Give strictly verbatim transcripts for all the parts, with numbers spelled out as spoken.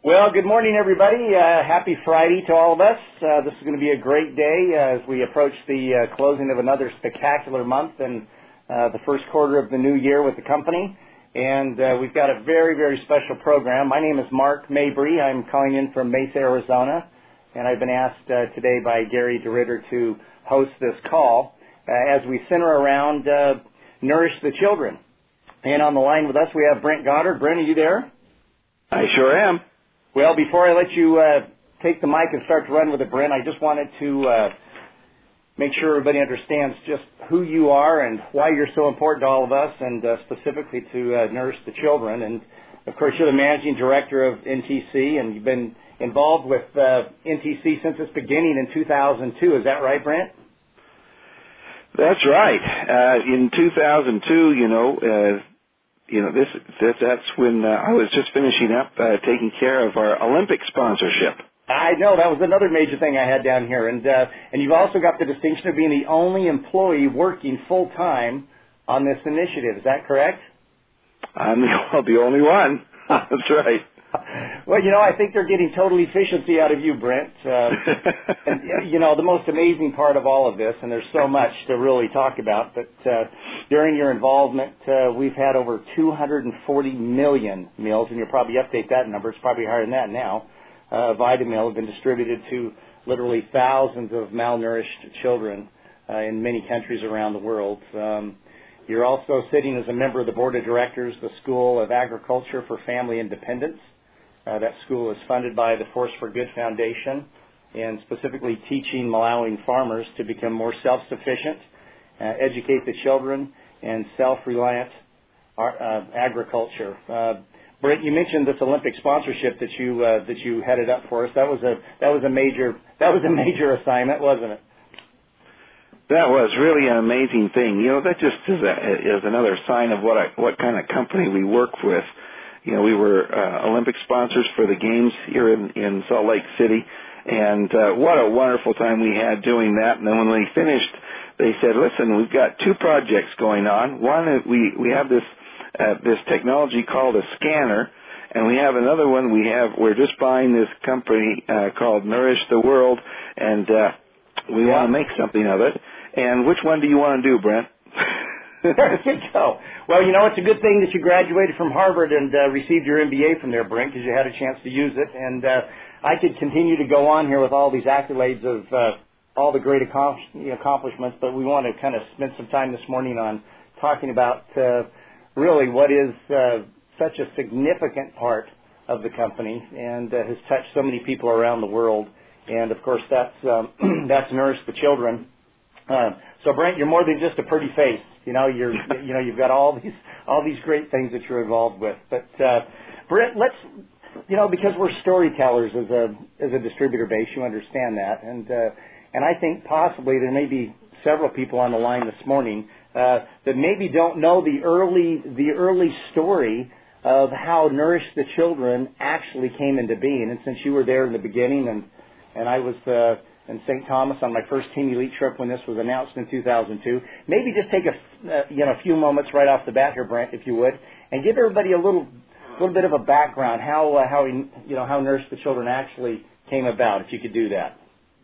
Well, good morning, everybody. Uh, happy Friday to all of us. Uh, this is going to be a great day uh, as we approach the uh, closing of another spectacular month and uh, the first quarter of the new year with the company. And uh, we've got a very, very special program. My name is Mark Mabry. I'm calling in from Mesa, Arizona, and I've been asked uh, today by Gary DeRitter to host this call uh, as we center around uh, Nourish the Children. And on the line with us, we have Brent Goddard. Brent, are you there? I sure am. Well, before I let you uh, take the mic and start to run with it, Brent, I just wanted to uh, make sure everybody understands just who you are and why you're so important to all of us, and uh, specifically to uh, Nourish the Children. And, of course, you're the managing director of N T C, and you've been involved with uh, N T C since its beginning in two thousand two. Is that right, Brent? That's right. Uh, in two thousand two, you know, uh, You know, this, this that's when uh, I was just finishing up uh, taking care of our Olympic sponsorship. I know, that was another major thing I had down here. And uh, and you've also got the distinction of being the only employee working full-time on this initiative. Is that correct? I'm the, well, the only one. That's right. Well, you know, I think they're getting total efficiency out of you, Brent. Uh, and, you know, the most amazing part of all of this, and there's so much to really talk about, but uh, during your involvement, uh, we've had over two hundred forty million meals, and you'll probably update that number. It's probably higher than that now. Uh, Vitamil have been distributed to literally thousands of malnourished children uh, in many countries around the world. Um, you're also sitting as a member of the board of directors, the School of Agriculture for Family Independence. Uh, that school is funded by the Force for Good Foundation, and specifically teaching Malawian farmers to become more self-sufficient, uh, educate the children, and self-reliant uh, agriculture. Uh, Brent, you mentioned this Olympic sponsorship that you uh, that you headed up for us. That was a that was a major that was a major assignment, wasn't it? That was really an amazing thing. You know, that just is, a, is another sign of what I, what kind of company we work with. You know, we were uh, Olympic sponsors for the games here in, in Salt Lake City, and uh, what a wonderful time we had doing that. And then when we finished, they said, "Listen, we've got two projects going on. One, is we we have this uh, this technology called a scanner, and we have another one. We have we're just buying this company uh, called Nourish the World, and uh, we yeah. want to make something of it. And which one do you want to do, Brent?" There you go. Well, you know, it's a good thing that you graduated from Harvard and uh, received your M B A from there, Brent, because you had a chance to use it. And uh, I could continue to go on here with all these accolades of uh, all the great accomplish- you know, accomplishments, but we want to kind of spend some time this morning on talking about uh, really what is uh, such a significant part of the company and uh, has touched so many people around the world. And, of course, that's um, that's Nourish the Children. Uh, so, Brent, you're more than just a pretty face. You know, you're, you know, you've got all these, all these great things that you're involved with. But, uh, Brent, let's, you know, because we're storytellers as a, as a distributor base, you understand that. And, uh, and I think possibly there may be several people on the line this morning, uh, that maybe don't know the early, the early story of how Nourish the Children actually came into being. And since you were there in the beginning, and, and I was, uh, in Saint Thomas on my first Team Elite trip when this was announced in two thousand two. Maybe just take a uh, you know a few moments right off the bat here, Brent, if you would, and give everybody a little little bit of a background how uh, how you know how Nourish the Children actually came about, if you could do that.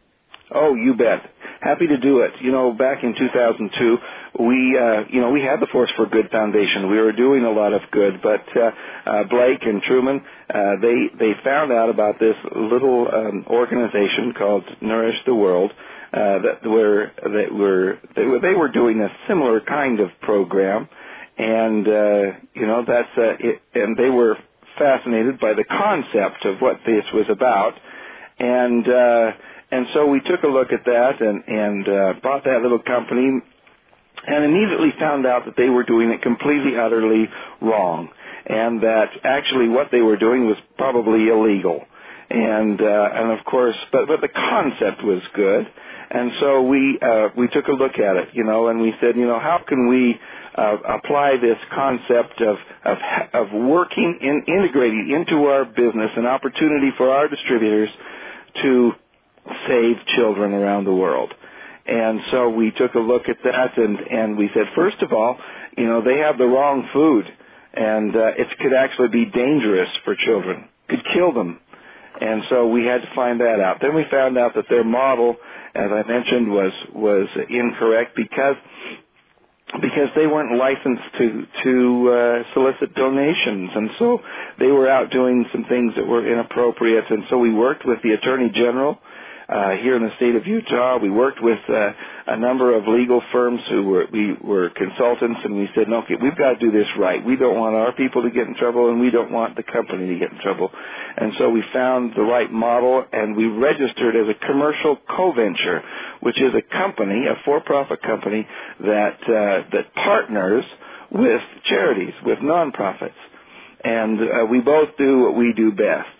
Oh, you bet. Happy to do it. You know, back in two thousand two, we, uh, you know, we had the Force for Good Foundation. We were doing a lot of good, but uh, uh, Blake and Truman, uh, they they found out about this little um, organization called Nourish the World uh, that were that were they were they were doing a similar kind of program, and uh, you know that's uh, it, and they were fascinated by the concept of what this was about, and. Uh, And so we took a look at that and, and uh, bought that little company and immediately found out that they were doing it completely, utterly wrong, and that actually what they were doing was probably illegal. And uh, and of course, but, but the concept was good. And so we uh, we took a look at it, you know, and we said, you know, how can we uh, apply this concept of, of, of working, in, integrating into our business an opportunity for our distributors to save children around the world. And so we took a look at that, and, and we said, first of all, you know, they have the wrong food, and uh, it could actually be dangerous for children, could kill them. And so we had to find that out. Then we found out that their model, as I mentioned, was was incorrect because because they weren't licensed to to uh, solicit donations, and so they were out doing some things that were inappropriate. And so we worked with the Attorney General uh, here in the state of Utah. We worked with uh, a number of legal firms who were we were consultants, and we said, "Okay, we've got to do this right. We don't want our people to get in trouble, and we don't want the company to get in trouble." And so we found the right model, and we registered as a commercial co-venture, which is a company, a for-profit company that uh, that partners with charities, with nonprofits, and uh, we both do what we do best.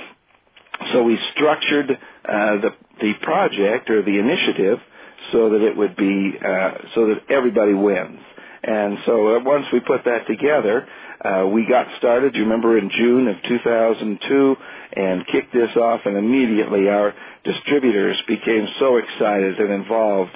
So we structured uh, the the project or the initiative so that it would be uh, so that everybody wins. And so uh, once we put that together, uh, we got started. You remember in June of two thousand two, and kicked this off, and immediately our distributors became so excited and involved.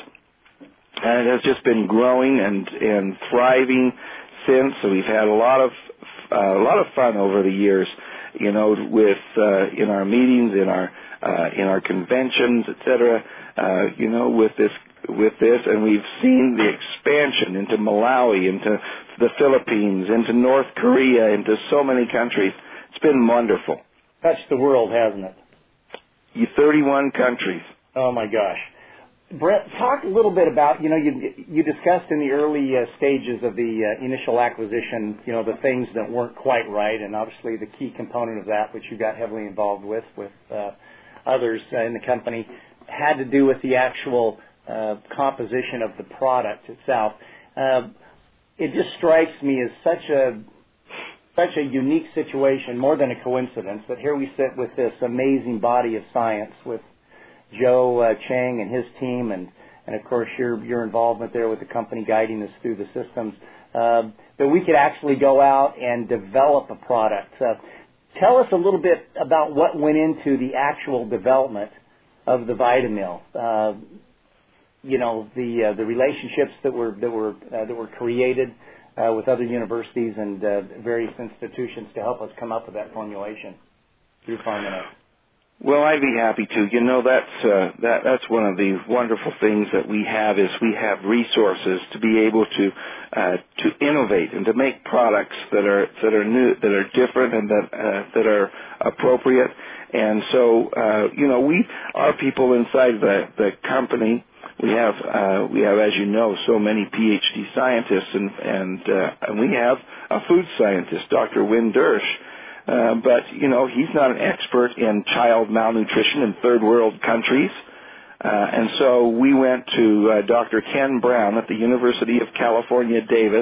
And it has just been growing and, and thriving since. So we've had a lot of uh, a lot of fun over the years, you know, with uh, in our meetings, in our uh, in our conventions, et cetera. Uh, you know, with this with this, and we've seen the expansion into Malawi, into the Philippines, into North Korea, into so many countries. It's been wonderful. Touched the world, hasn't it? You thirty-one countries. Oh my gosh. Brett, talk a little bit about, you know, you you discussed in the early uh, stages of the uh, initial acquisition, you know, the things that weren't quite right, and obviously the key component of that, which you got heavily involved with, with uh, others uh, in the company, had to do with the actual uh, composition of the product itself. Uh, it just strikes me as such a such a unique situation, more than a coincidence, that here we sit with this amazing body of science with Joe uh, Chang and his team, and, and of course your your involvement there with the company guiding us through the systems, uh, that we could actually go out and develop a product. Uh, tell us a little bit about what went into the actual development of the Vitamil. Uh, you know, the uh, the relationships that were that were uh, that were created uh, with other universities and uh, various institutions to help us come up with that formulation through Pharmanet. Well, I'd be happy to. You know, that's uh, that that's one of the wonderful things that we have is we have resources to be able to uh, to innovate and to make products that are that are new, that are different, and that uh, that are appropriate. And so, uh, you know, we our people inside the the company. We have, uh, we have, as you know, so many P H D scientists, and and, uh, and we have a food scientist, Doctor Wynn Dersch. Uh, but you know, he's not an expert in child malnutrition in third world countries, uh, and so we went to uh, Doctor Ken Brown at the University of California, Davis,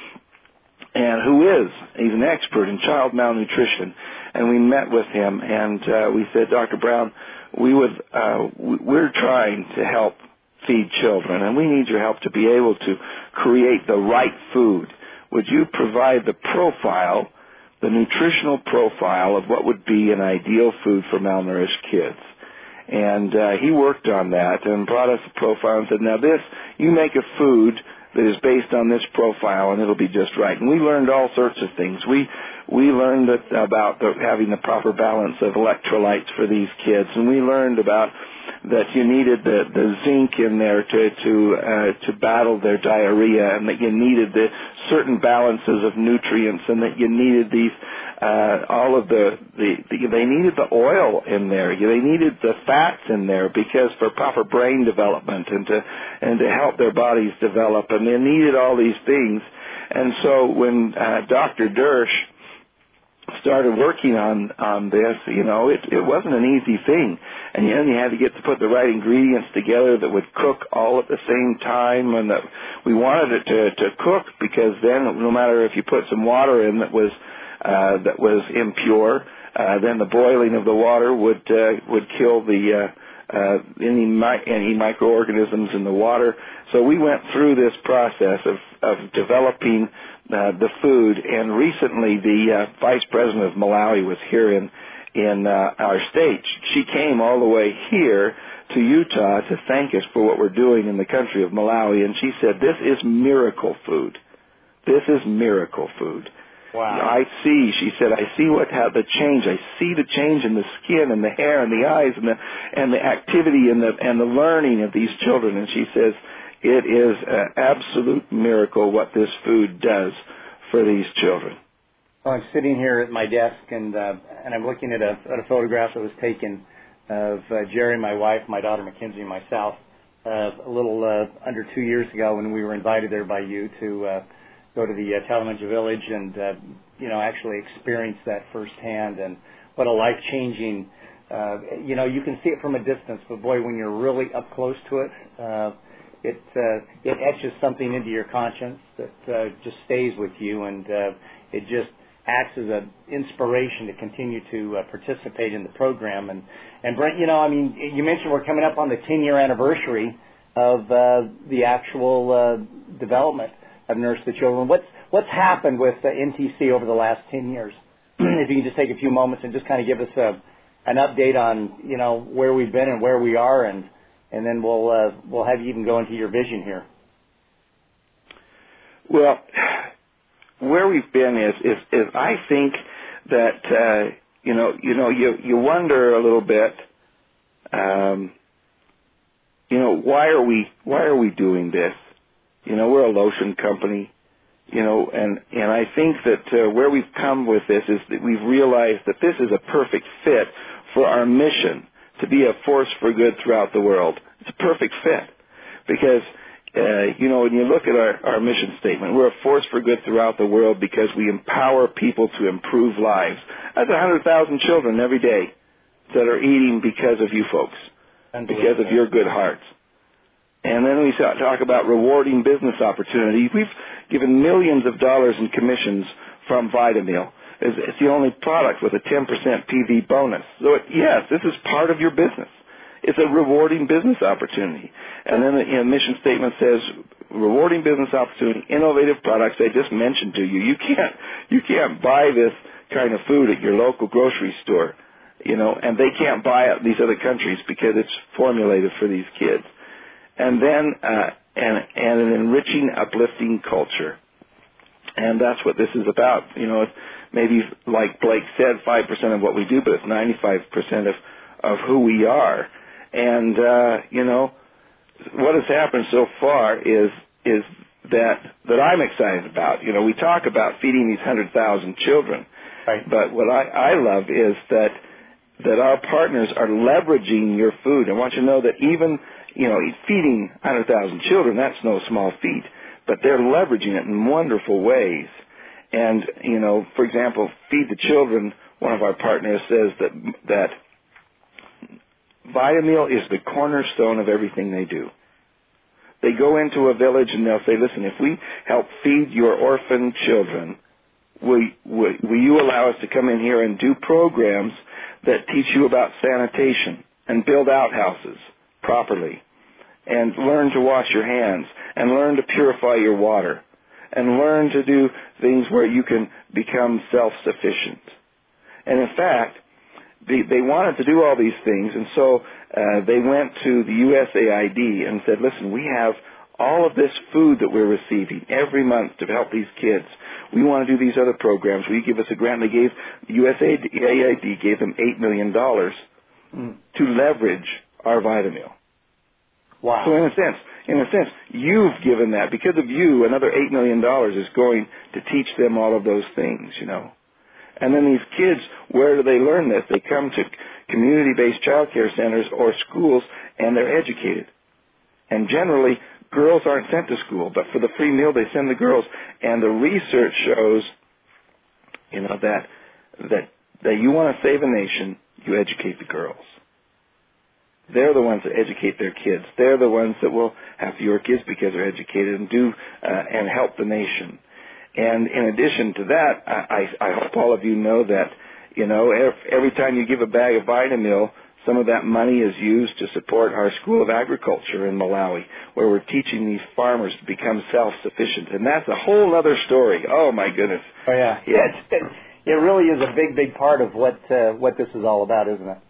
and who is he's an expert in child malnutrition, and we met with him, and uh, we said, Doctor Brown, we would uh, we're trying to help feed children, and we need your help to be able to create the right food. Would you provide the profile, the nutritional profile of what would be an ideal food for malnourished kids? And uh, he worked on that and brought us a profile and said, now this, you make a food that is based on this profile and it'll be just right. And we learned all sorts of things. We we learned that, about the, having the proper balance of electrolytes for these kids, and we learned about that you needed the, the zinc in there to to uh, to battle their diarrhea, and that you needed the certain balances of nutrients, and that you needed these uh, all of the, the, the they needed the oil in there, they needed the fats in there because for proper brain development and to and to help their bodies develop, and they needed all these things. And so when uh, Doctor Dersch started working on on this, you know, it it wasn't an easy thing, and you know, you had to get to put the right ingredients together that would cook all at the same time, and that we wanted it to to cook because then no matter if you put some water in that was uh, that was impure, uh, then the boiling of the water would uh, would kill the uh, uh, any mi- any microorganisms in the water. So we went through this process of of developing Uh, the food, and recently the uh, vice president of Malawi was here in in uh, our state. She came all the way here to Utah to thank us for what we're doing in the country of Malawi, and she said, "This is miracle food. This is miracle food." Wow. I see, she said, I see what how the change. I see the change in the skin and the hair and the eyes and the and the activity and the and the learning of these children. And she says it is an absolute miracle what this food does for these children. Well, I'm sitting here at my desk and uh, and I'm looking at a at a photograph that was taken of uh, Jerry, my wife, my daughter Mackenzie, and myself uh, a little uh, under two years ago when we were invited there by you to uh, go to the uh, Talamanca village and uh, you know actually experience that firsthand, and what a life-changing. Uh, you know, you can see it from a distance, but boy, when you're really up close to it, uh, it uh, it etches something into your conscience that uh, just stays with you, and uh, it just acts as an inspiration to continue to uh, participate in the program. And, and Brent, you know, I mean, you mentioned we're coming up on the ten-year anniversary of uh, the actual uh, development of Nurse the Children. What's what's happened with uh, N T C over the last ten years? If you can just take a few moments and just kind of give us a, an update on, you know, where we've been and where we are, and and then we'll uh, we'll have you even go into your vision here. Well, where we've been is, is, is I think that, uh, you know, you know, you, you wonder a little bit, um, you know, why are we, why are we doing this? You know, we're a lotion company, you know, and, and I think that uh, where we've come with this is that we've realized that this is a perfect fit for our mission to be a force for good throughout the world. It's a perfect fit because Uh, you know, when you look at our, our mission statement, we're a force for good throughout the world because we empower people to improve lives. That's one hundred thousand children every day that are eating because of you folks, because of your good hearts. And then we talk about rewarding business opportunities. We've given millions of dollars in commissions from Vitameal. It's, it's the only product with a ten percent P V bonus. So, it, yes, this is part of your business. It's a rewarding business opportunity. And then the you know, mission statement says, rewarding business opportunity, innovative products I just mentioned to you. You can't, you can't buy this kind of food at your local grocery store, you know, and they can't buy it in these other countries because it's formulated for these kids. And then, uh, and, and an enriching, uplifting culture. And that's what this is about. You know, it's maybe, like Blake said, five percent of what we do, but it's ninety-five percent of, of who we are. And, uh, you know, what has happened so far is is that that I'm excited about. You know, we talk about feeding these one hundred thousand children. Right. But what I, I love is that that our partners are leveraging your food. I want you to know that even, you know, feeding one hundred thousand children, that's no small feat. But they're leveraging it in wonderful ways. And, you know, for example, Feed the Children, one of our partners says that that Vitameal is the cornerstone of everything they do. They go into a village and they'll say, listen, if we help feed your orphan children, will, will, will you allow us to come in here and do programs that teach you about sanitation and build outhouses properly and learn to wash your hands and learn to purify your water and learn to do things where you can become self-sufficient. And in fact, They, they wanted to do all these things, and so uh, they went to the U S A I D and said, listen, we have all of this food that we're receiving every month to help these kids. We want to do these other programs. Will you give us a grant? They gave, the U S A I D gave them eight million dollars mm. to leverage our Vitameal. Wow. So in a sense, in a sense, you've given that. Because of you, another eight million dollars is going to teach them all of those things, you know. And then these kids, where do they learn this? They come to community-based child care centers or schools, and they're educated. And generally, girls aren't sent to school, but for the free meal, they send the girls. And the research shows, you know, that that that you want to save a nation, you educate the girls. They're the ones that educate their kids. They're the ones that will have fewer kids because they're educated and do uh, and help the nation. And in addition to that, I, I, I hope all of you know that, you know, every, every time you give a bag of Vitameal, some of that money is used to support our School of Agriculture in Malawi, where we're teaching these farmers to become self-sufficient. And that's a whole other story. Oh, my goodness. Oh, yeah. Yeah, it's, it, it really is a big, big part of what uh, what this is all about, isn't it?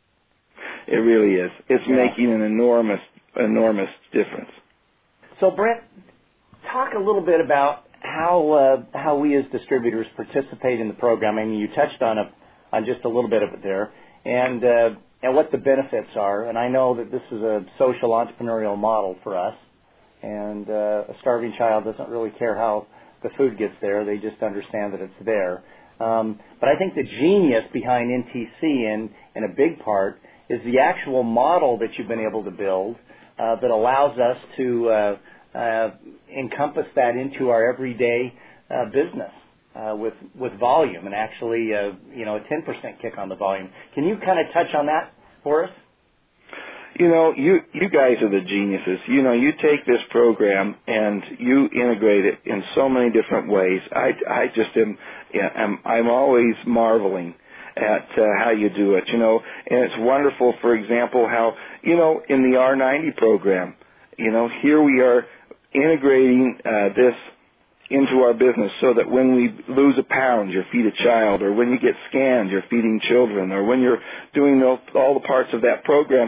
It really is. It's yeah. making an enormous, enormous difference. So, Brent, talk a little bit about how uh, how we as distributors participate in the program. I mean, you touched on a, on just a little bit of it there, and uh, and what the benefits are. And I know that this is a social entrepreneurial model for us, and uh, a starving child doesn't really care how the food gets there. They just understand that it's there. Um, but I think the genius behind N T C, in, in a big part, is the actual model that you've been able to build uh, that allows us to uh, uh, encompass that into our everyday uh, business uh, with with volume, and actually, uh, you know, a ten percent kick on the volume. Can you kind of touch on that for us? You know, you you guys are the geniuses. You know, you take this program and you integrate it in so many different ways. I, I just am, yeah, I'm, I'm always marveling at uh, how you do it, you know, and it's wonderful, for example, how, you know, in the R ninety program, you know, here we are integrating uh, this into our business so that when we lose a pound, you feed a child, or when you get scanned, you're feeding children, or when you're doing all the parts of that program,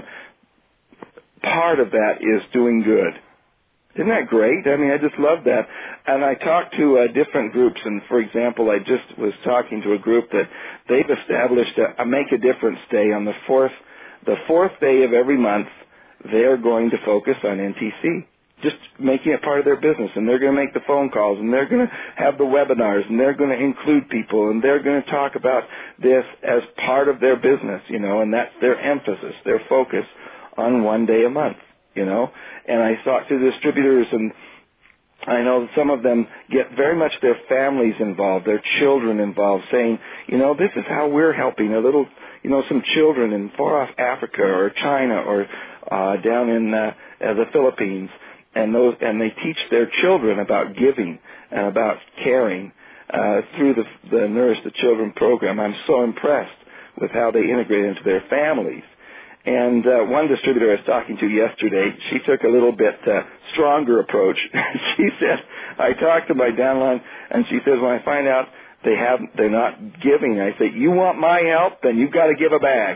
part of that is doing good. Isn't that great? I mean, I just love that. And I talked to uh, different groups, and for example, I just was talking to a group that they've established a, a Make a Difference Day on the fourth, the fourth day of every month. They're going to focus on N T C, just making it part of their business, and they're going to make the phone calls, and they're going to have the webinars, and they're going to include people, and they're going to talk about this as part of their business, you know, and that's their emphasis, their focus on one day a month, you know. And I talked to distributors, and I know some of them get very much their families involved, their children involved, saying, you know, this is how we're helping a little, you know, some children in far-off Africa or China or uh, down in uh, uh, the Philippines, and those, and they teach their children about giving and about caring uh, through the, the Nourish the Children program. I'm so impressed with how they integrate into their families. And uh, one distributor I was talking to yesterday, she took a little bit uh, stronger approach. She said, I talked to my downline, and she says, when I find out they have, they're not giving, I say, you want my help, then you've got to give a bag.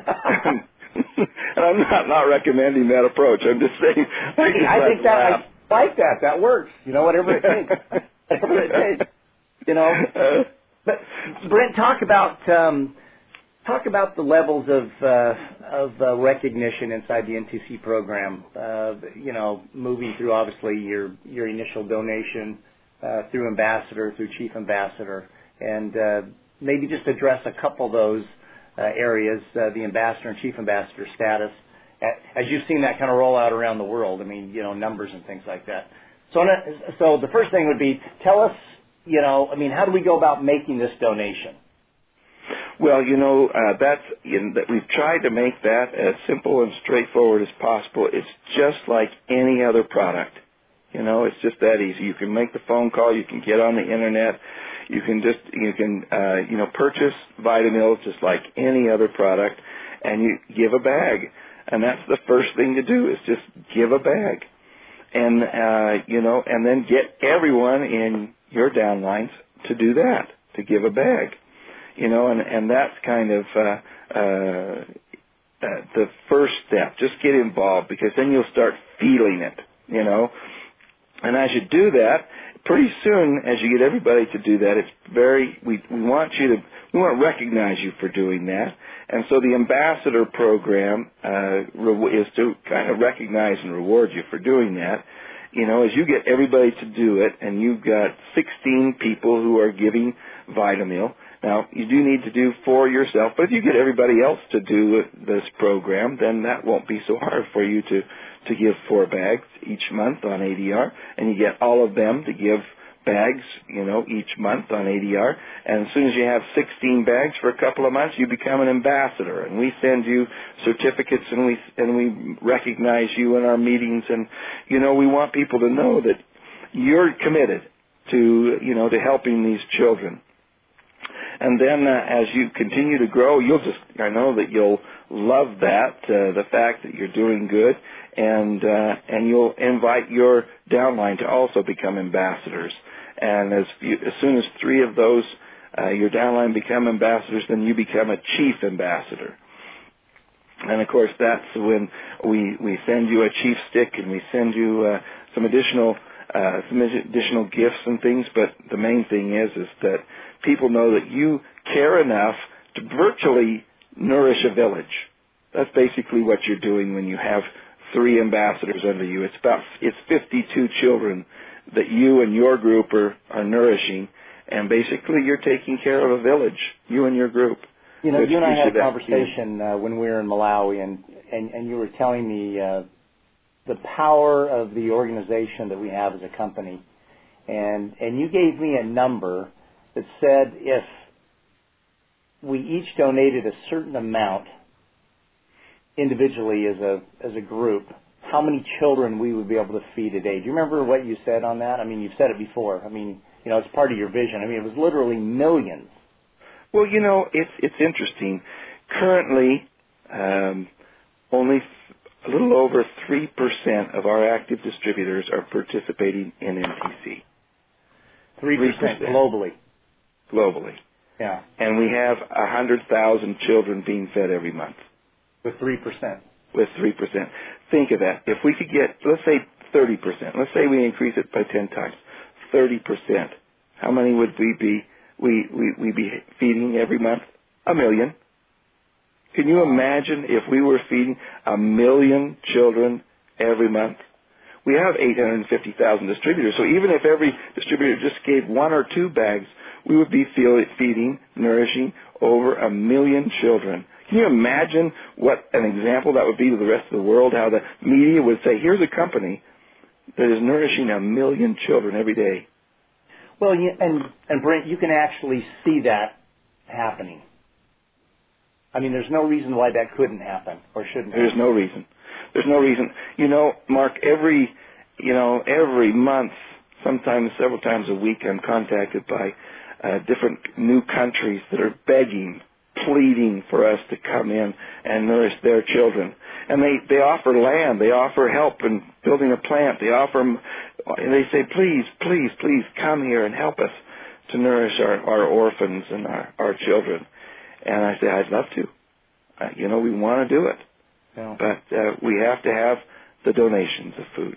And I'm not, not recommending that approach. I'm just saying. I, just I like think that, I like that. That works. You know, whatever it takes. Whatever it takes. You know. But, Brent, talk about... Um, Talk about the levels of uh, of uh, recognition inside the N T C program. Uh, you know, moving through obviously your your initial donation uh, through ambassador, through chief ambassador, and uh, maybe just address a couple of those uh, areas, uh, the ambassador and chief ambassador status, as you've seen that kind of roll out around the world. I mean, you know, numbers and things like that. So, so the first thing would be, tell us, you know, I mean, how do we go about making this donation? Well, you know, uh, that's, you know, that we've tried to make that as simple and straightforward as possible. It's just like any other product. You know, it's just that easy. You can make the phone call. You can get on the internet. You can just, you can, uh, you know, purchase Vitamills just like any other product, and you give a bag. And that's the first thing to do, is just give a bag. And, uh, you know, and then get everyone in your downlines to do that, to give a bag. You know, and, and that's kind of uh, uh, uh, the first step. Just get involved, because then you'll start feeling it, you know. And as you do that, pretty soon, as you get everybody to do that, it's very, we, we want you to, we want to recognize you for doing that. And so the ambassador program uh, is to kind of recognize and reward you for doing that. You know, as you get everybody to do it, and you've got sixteen people who are giving Vitamill. Now, you do need to do four yourself, but if you get everybody else to do this program, then that won't be so hard for you to, to give four bags each month on A D R, and you get all of them to give bags, you know, each month on A D R. And as soon as you have sixteen bags for a couple of months, you become an ambassador, and we send you certificates, and we and we recognize you in our meetings. And you know, we want people to know that you're committed to, you know, to helping these children. And then uh, as you continue to grow, you'll just, I know that you'll love that, uh, the fact that you're doing good, and uh, and you'll invite your downline to also become ambassadors. And as, you, as soon as three of those, uh, your downline become ambassadors, then you become a chief ambassador. And of course, that's when we, we send you a chief stick, and we send you uh, some additional uh, some additional gifts and things, but the main thing is is that people know that you care enough to virtually nourish a village. That's basically what you're doing when you have three ambassadors under you. It's about it's fifty-two children that you and your group are, are nourishing, and basically you're taking care of a village, you and your group. You know, you and I had a conversation uh, when we were in Malawi, and, and, and you were telling me uh, the power of the organization that we have as a company. And, and you gave me a number that said if we each donated a certain amount individually as a as a group, how many children we would be able to feed a day. Do you remember what you said on that? I mean, you've said it before. I mean, you know, it's part of your vision. I mean, it was literally millions. Well, you know, it's it's interesting. Currently, um, only a little over three percent of our active distributors are participating in N T C. three percent globally. Globally. Yeah. And we have one hundred thousand children being fed every month. With three percent. With three percent. Think of that. If we could get, let's say thirty percent. Let's say we increase it by ten times. thirty percent. How many would we be, we, we, we be feeding every month? A million. Can you imagine if we were feeding a million children every month? We have eight hundred fifty thousand distributors, so even if every distributor just gave one or two bags, we would be feeding, nourishing over a million children. Can you imagine what an example that would be to the rest of the world, how the media would say, here's a company that is nourishing a million children every day? Well, and, and Brent, you can actually see that happening. I mean, there's no reason why that couldn't happen or shouldn't happen. There's no reason. There's no reason. You know, Mark, every, you know, every month, sometimes several times a week, I'm contacted by uh, different new countries that are begging, pleading for us to come in and nourish their children. And they, they offer land. They offer help in building a plant. They offer, and they say, please, please, please come here and help us to nourish our, our orphans and our, our children. And I say, I'd love to. Uh, you know, we want to do it. Yeah. But uh, we have to have the donations of food.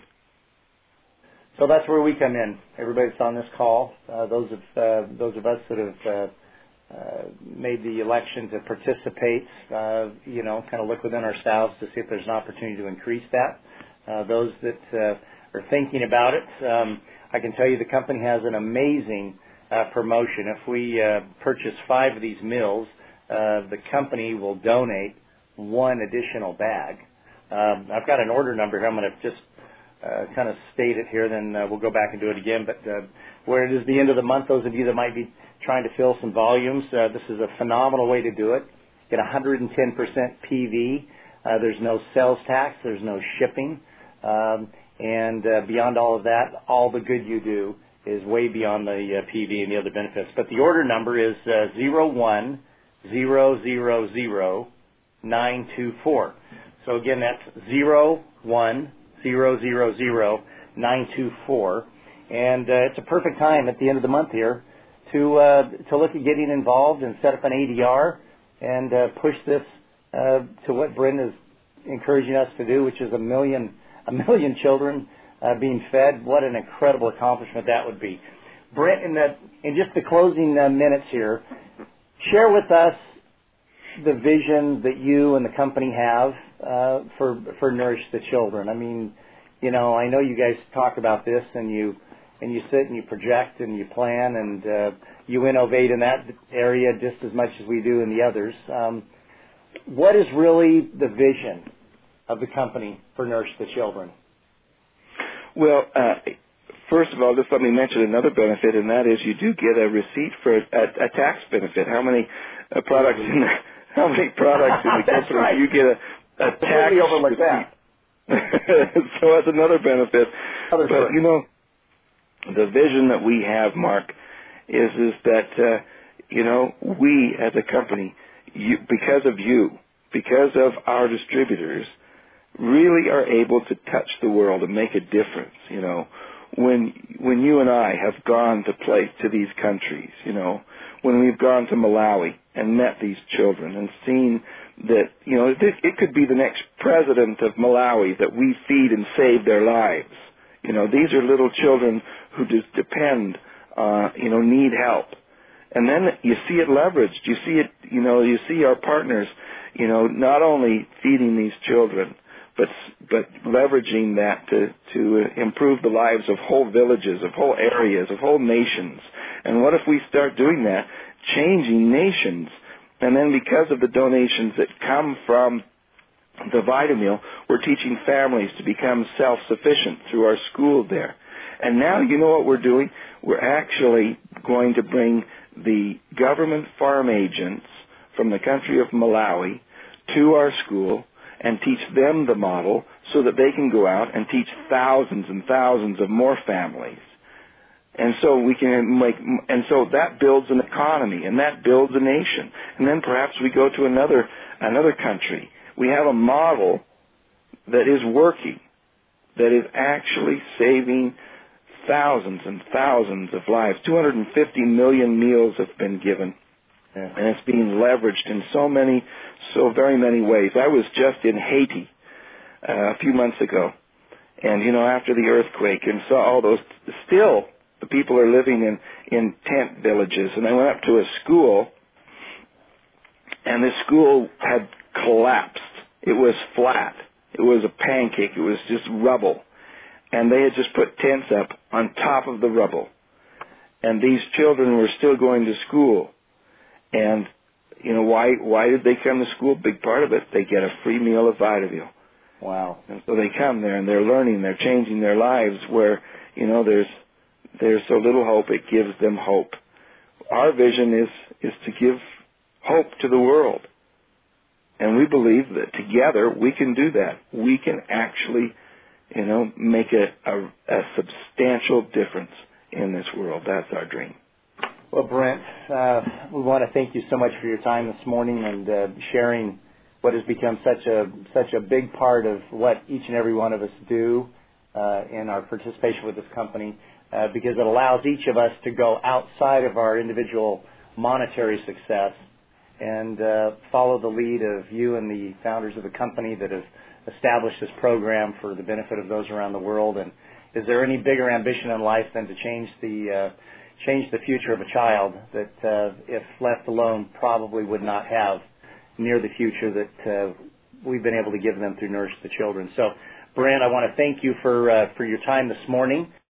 So that's where we come in. Everybody that's on this call, uh, those of uh, those of us that have uh, uh, made the election to participate, uh, you know, kind of look within ourselves to see if there's an opportunity to increase that. Uh, those that uh, are thinking about it, um, I can tell you the company has an amazing uh, promotion. If we uh, purchase five of these meals, uh, the company will donate one additional bag. Um, I've got an order number here. I'm going to just uh, kind of state it here, then uh, we'll go back and do it again. But uh, where it is the end of the month, those of you that might be trying to fill some volumes, uh, this is a phenomenal way to do it. Get one hundred ten percent P V. Uh, there's no sales tax. There's no shipping. Um, and uh, beyond all of that, all the good you do is way beyond the uh, P V and the other benefits. But the order number is uh, zero one zero zero zero nine two four. So again, that's zero one zero zero zero nine two four, and uh, it's a perfect time at the end of the month here to uh, to look at getting involved and set up an A D R and uh, push this uh, to what Brent is encouraging us to do, which is a million a million children uh, being fed. What an incredible accomplishment that would be. Brent, in the in just the closing uh, minutes here, share with us the vision that you and the company have uh, for for Nourish the Children. I mean, you know, I know you guys talk about this, and you and you sit and you project and you plan and uh, you innovate in that area just as much as we do in the others. Um, what is really the vision of the company for Nourish the Children? Well, uh, first of all, just let me mention another benefit, and that is you do get a receipt for a, a tax benefit. How many uh, products in the How many products in the company right. do you get a, a tax totally overlook that. So that's another benefit. Other but, story. you know, the vision that we have, Mark, is is that, uh, you know, we as a company, you, because of you, because of our distributors, really are able to touch the world and make a difference, you know. When when you and I have gone to play to these countries, you know, when we've gone to Malawi and met these children and seen that, you know, it, it could be the next president of Malawi that we feed and save their lives. You know, these are little children who just depend, uh, you know, need help. And then you see it leveraged. You see it, you know, you see our partners, you know, not only feeding these children, but but leveraging that to to improve the lives of whole villages, of whole areas, of whole nations. And what if we start doing that, changing nations? And then because of the donations that come from the Vitameal, we're teaching families to become self-sufficient through our school there. And now you know what we're doing? We're actually going to bring the government farm agents from the country of Malawi to our school and teach them the model so that they can go out and teach thousands and thousands of more families. And so we can make, and so that builds an economy, and that builds a nation. And then perhaps we go to another another country. We have a model that is working, that is actually saving thousands and thousands of lives. two hundred fifty million meals have been given, yeah. And it's being leveraged in so many, so very many ways. I was just in Haiti uh, a few months ago, and you know, after the earthquake, and saw all those. Still, the people are living in in tent villages, and I went up to a school, and the school had collapsed. It was flat. It was a pancake. It was just rubble. And they had just put tents up on top of the rubble. And these children were still going to school. And, you know, why why did they come to school? Big part of it, they get a free meal of Vitameal. Wow. And so they come there and they're learning, they're changing their lives where, you know, there's there's so little hope, it gives them hope. Our vision is, is to give hope to the world. And we believe that together we can do that. We can actually, you know, make a, a, a substantial difference in this world. That's our dream. Well, Brent, uh, we want to thank you so much for your time this morning and uh, sharing what has become such a such a big part of what each and every one of us do uh, in our participation with this company, uh, because it allows each of us to go outside of our individual monetary success and uh, follow the lead of you and the founders of the company that have established this program for the benefit of those around the world. And is there any bigger ambition in life than to change the uh, change the future of a child that, uh, if left alone, probably would not have near the future that uh, we've been able to give them through Nourish the Children? So, Brent, I want to thank you for uh, for your time this morning.